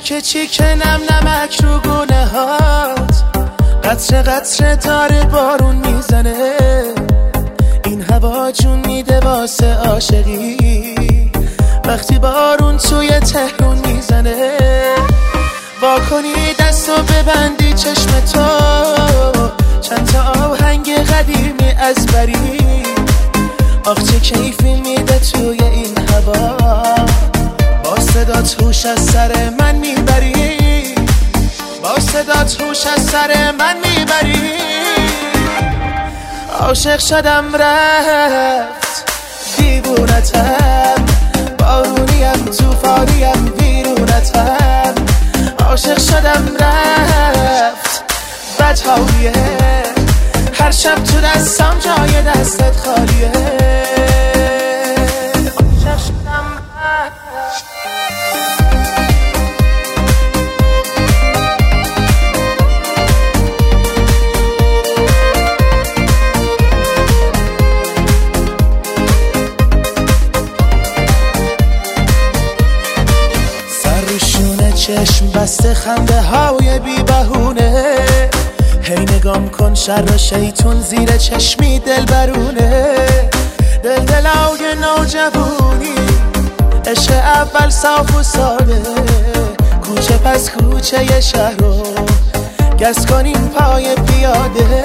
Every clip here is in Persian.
چیکه چیکه نم نمک رو گونه هات، قطره قطره داره بارون میزنه، این هوا جون میده واسه عاشقی، وقتی بارون توی تهرون میزنه. وا کنی دستو ببندی چشم تو، چند تا آهنگ قدیمی از بری، آخ چه کیفی میده توی این هوا، با صدات هوش از سر من میبری، با صدات هوش از سر من میبری. عاشق شدم رفت دیوونتم، بارونیم توفانیم ویرونتم، عاشق شدم رفت بدحالیه، هر شب تو دستم جای دستت خالیه. عاشق شدم چشم بسته خنده های بی بهونه، هی نگام کن شر شیطون زیر چشمی دل برونه، دل دلای نوجوانی، عشق اول صاف و ساده، کوچه پس کوچه ی شهر رو گز کنیم پای پیاده.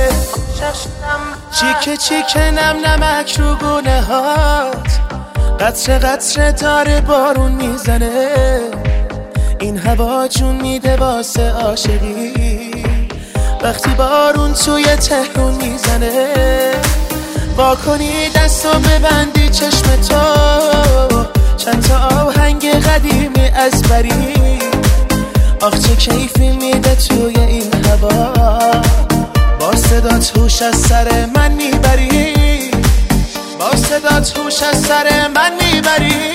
چیکه چیکه نم نمک رو گونه هات، قطره قطره داره بارون میزنه، این هوا جون میده واسه عاشقی، وقتی بارون توی تهرون میزنه. وا کنی دستو ببندی چشم تو، چند تا آهنگ قدیمی از بری، آخ چه کیفی میده توی این هوا، با صدات هوش از سر من میبری، با صدات هوش از سر من میبری.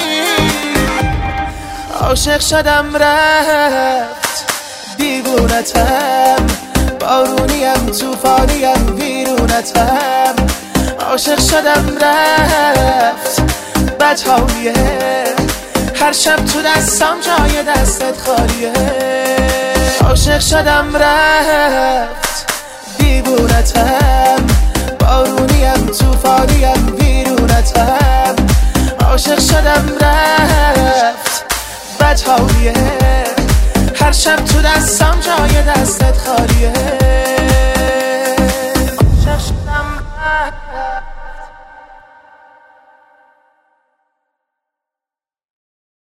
عاشق شدم رفت دیوونتم، بارونیم توفانیم ویرونتم، عاشق شدم رفت بدحالیه، هر شب تو دستم جای دستت خالیه. عاشق شدم رفت دیوونتم، بارونیم توفانیم ویرونتم، عاشق شدم رفت بدحالیه، هر شب تو دستم جای دستت خالیه. عاشق شدم